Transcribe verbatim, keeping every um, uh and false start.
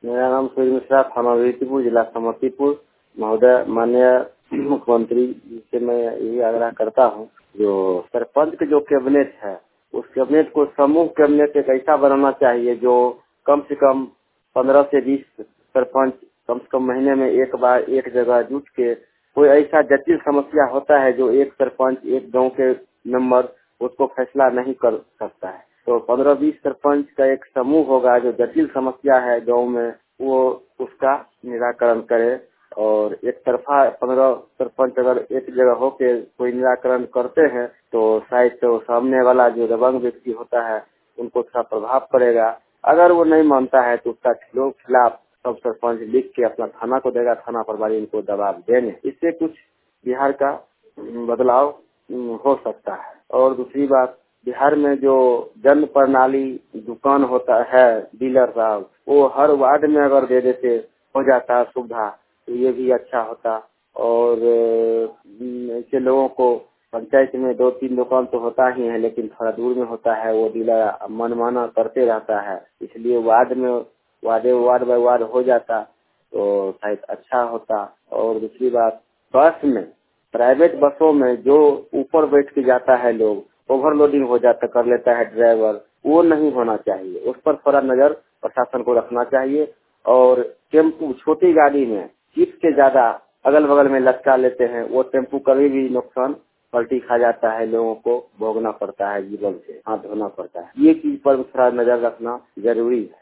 मेरा नाम सूर्य मिश्रा, थाना वीरपुर, जिला समस्तीपुर। महोदय, माननीय मुख्यमंत्री जी से मैं यही आग्रह करता हूँ, जो सरपंच के जो कैबिनेट है, उस कैबिनेट को समूह कैबिनेट एक ऐसा बनाना चाहिए जो कम से कम पंद्रह से बीस सरपंच कम से कम महीने में एक बार एक जगह जुट के कोई ऐसा जटिल समस्या होता है जो एक सरपंच एक गांव के मेंबर उसको फैसला नहीं कर सकता है, तो पंद्रह बीस सरपंच का एक समूह होगा जो जटिल समस्या है गांव में वो उसका निराकरण करे। और एक तरफा पंद्रह सरपंच अगर एक जगह होके कोई निराकरण करते हैं तो शायद तो सामने वाला जो दबंग व्यक्ति होता है उनको थोड़ा प्रभाव पड़ेगा। अगर वो नहीं मानता है तो उसका खिलाफ सब सरपंच लिख के अपना थाना को देगा, थाना प्रभारी इनको दबाव देंगे। इससे कुछ बिहार का बदलाव हो सकता है। और दूसरी बात, बिहार में जो जन प्रणाली दुकान होता है डीलर साहब, वो हर वार्ड में अगर दे देते हो जाता सुविधा तो ये भी अच्छा होता। और ऐसे लोगों को पंचायत में दो तीन दुकान तो होता ही है, लेकिन थोड़ा दूर में होता है, वो डीलर मनमाना करते रहता है, इसलिए वार्ड में वार्ड वार्ड बाय वार्ड हो जाता तो शायद अच्छा होता। और दूसरी बात, बस में प्राइवेट बसों में जो ऊपर बैठ के जाता है लोग, ओवरलोडिंग हो जाता कर लेता है ड्राइवर, वो नहीं होना चाहिए। उस पर थोड़ा नजर प्रशासन को रखना चाहिए। और टेम्पू छोटी गाड़ी में सीट से ज्यादा अगल बगल में लटका लेते हैं, वो टेम्पू कभी भी नुकसान पलटी खा जाता है, लोगों को भोगना पड़ता है, जीवन से हाथ धोना पड़ता है। ये चीज पर थोड़ा नजर रखना जरूरी है।